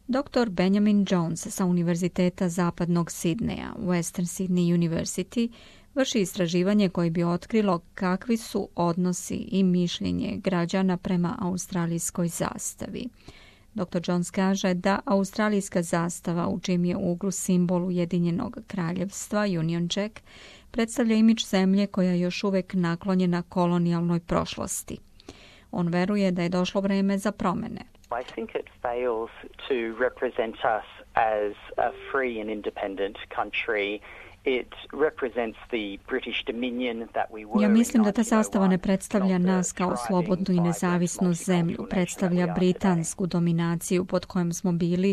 Dr. Benjamin Jones sa Univerziteta Zapadnog Sidneja, Western Sydney University, vrši istraživanje koje bi otkrilo kakvi su odnosi i mišljenje građana prema australijskoj zastavi. Dr. Jones kaže da australijska zastava, u čijem je uglu simbol Ujedinjenog kraljevstva, Union Jack, predstavlja imidž zemlje koja je još uvek naklonjena kolonijalnoj prošlosti. On veruje da je došlo vreme za promene. I think it fails to represent us as a free and independent country. It represents the British Dominion that we were. Ja mislim da ta zastava ne predstavlja nas kao slobodnu i nezavisnu zemlju, predstavlja britansku dominaciju pod kojom smo bili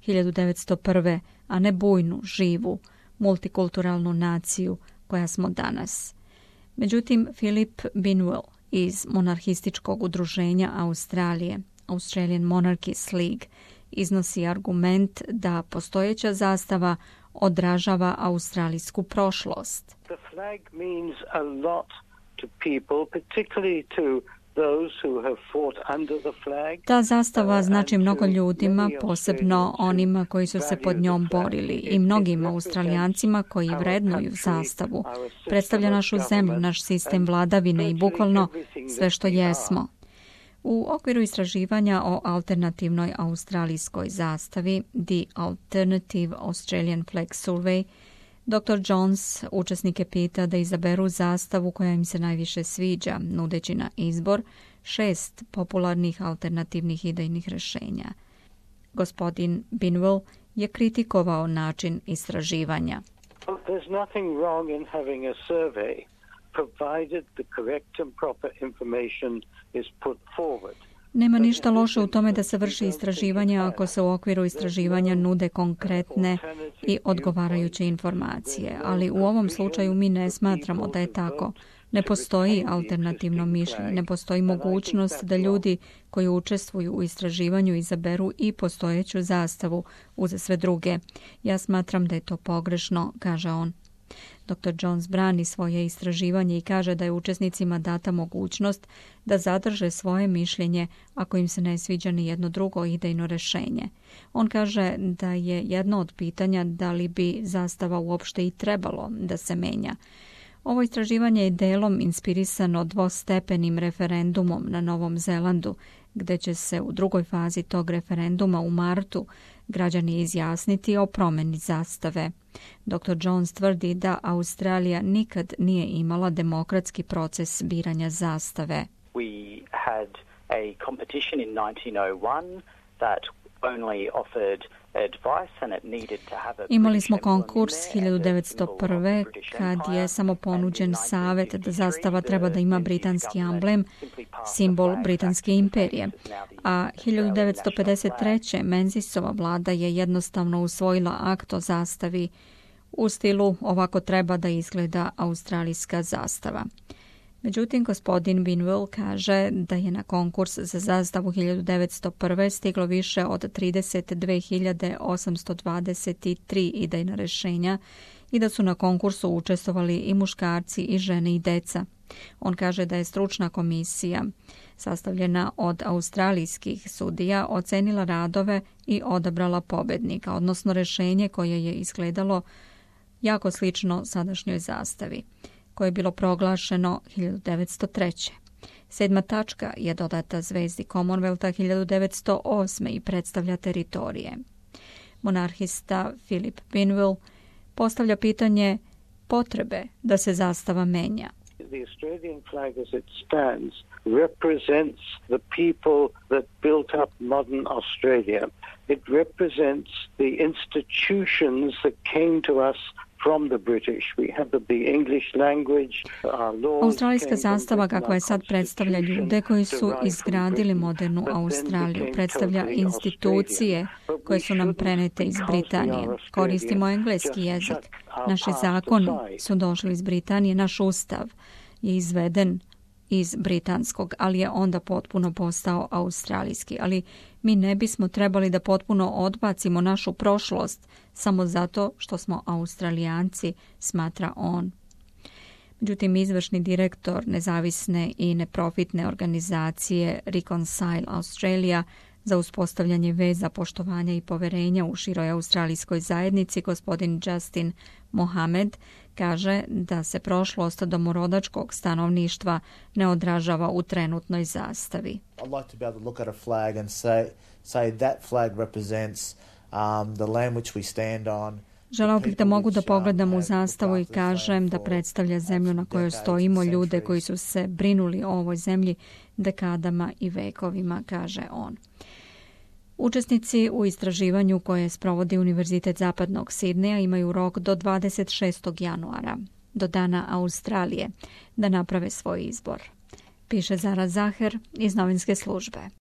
1901. a ne bujnu, živu, multikulturalnu naciju koja smo danas. Međutim, Philip Binwell iz monarhističkog udruženja Australije, Australian Monarchists League, iznosi argument da postojeća zastava odražava australijsku prošlost. The flag means a lot to people, particularly to those who have fought under the flag. Ta zastava znači mnogo ljudima, posebno onima koji su se pod njom borili i mnogim Australijancima koji vrednuju zastavu. Predstavlja našu zemlju, naš sistem vladavine i bukvalno sve što jesmo. U okviru istraživanja o alternativnoj australijskoj zastavi, The Alternative Australian Flag Survey, Dr. Jones učesnike pita da izaberu zastavu koja im se najviše sviđa, nudeći na izbor 6 popularnih alternativnih idejnih rješenja. Gospodin Binwell je kritikovao način istraživanja. There's nothing wrong in having a survey, provided the correct and proper information is put forward. Nema ništa loše u tome da se vrši istraživanje ako se u okviru istraživanja nude konkretne i odgovarajuće informacije, ali u ovom slučaju mi ne smatramo da je tako. Ne postoji alternativno mišljenje, ne postoji mogućnost da ljudi koji učestvuju u istraživanju izaberu i postojeću zastavu uz sve druge. Ja smatram da je to pogrešno, kaže on. Dr. Jones brani svoje istraživanje i kaže da je učesnicima data mogućnost da zadrže svoje mišljenje ako im se ne sviđa ni jedno drugo idejno rješenje. On kaže da je jedno od pitanja da li bi zastava uopšte i trebalo da se menja. Ovo istraživanje je delom inspirisano dvostepenim referendumom na Novom Zelandu, gde će se u drugoj fazi tog referenduma u martu građani izjasniti o promjeni zastave. Dr. Jones tvrdi da Australija nikad nije imala demokratski proces biranja zastave. We had a competition in 1901 that only offered advice and it needed to have a. Imali smo konkurs 1901. kad je samo ponuđen savjet da zastava treba da ima britanski amblem, simbol Britanske imperije. A 1953. Menzisova vlada je jednostavno usvojila akt o zastavi u stilu ovako treba da izgleda australijska zastava. Međutim, gospodin Binwell kaže da je na konkurs za zastavu 1901. stiglo više od 32.823 idejna rješenja i da su na konkursu učestvovali i muškarci i žene i deca. On kaže da je stručna komisija sastavljena od australijskih sudija ocenila radove i odabrala pobednika, odnosno rješenje koje je izgledalo jako slično sadašnjoj zastavi, koje je bilo proglašeno 1903. 7. tačka je dodata zvezdi Commonwealtha 1908. i predstavlja teritorije. Monarhista Philip Binwell postavlja pitanje potrebe da se zastava menja. The Australian flag as it stands represents the people that built up modern Australia. It represents the institutions that came to us from the British. We have the English language, our laws. Australijska zastava kakva je sad predstavlja ljude koji su izgradili modernu Australiju, predstavlja institucije koje su nam prenete iz Britanije. Koristimo engleski jezik. Naši zakoni su došli iz Britanije, naš ustav je izveden iz britanskog, ali je onda potpuno postao australijski. Ali mi ne bismo trebali da potpuno odbacimo našu prošlost samo zato što smo Australijanci, smatra on. Međutim, izvršni direktor nezavisne i neprofitne organizacije Reconcile Australia, za uspostavljanje veza poštovanja i poverenja u široj australijskoj zajednici, gospodin Justin Mohamed, kaže da se prošlost domorodačkog stanovništva ne odražava u trenutnoj zastavi. I'd like to be able to look at a flag and say that flag represents the land which we stand on. Želeo bih da mogu da pogledam u zastavu i kažem da predstavlja zemlju na kojoj stojimo, ljude koji su se brinuli o ovoj zemlji dekadama i vekovima, kaže on. Učesnici u istraživanju koje sprovodi Univerzitet Zapadnog Sidneja imaju rok do 26. januara, do Dana Australije, da naprave svoj izbor. Piše Zara Zaher iz novinske službe.